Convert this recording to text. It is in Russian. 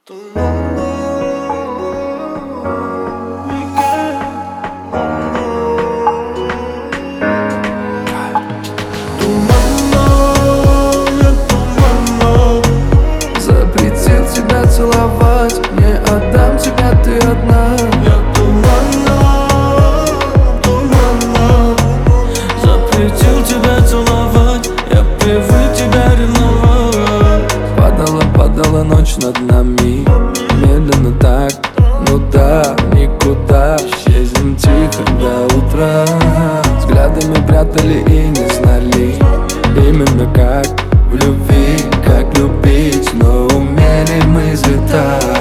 Запретил тебя целовать, не отдам тебя, ты одна. Я туманно. Запретил тебя целовать, я привык тебя ревновать. Падала ночь над нами, медленно так, ну да, никуда. Исчезнем тихо до утра. Взглядами прятали и не знали именно как в любви, как любить, но умели мы взлетать.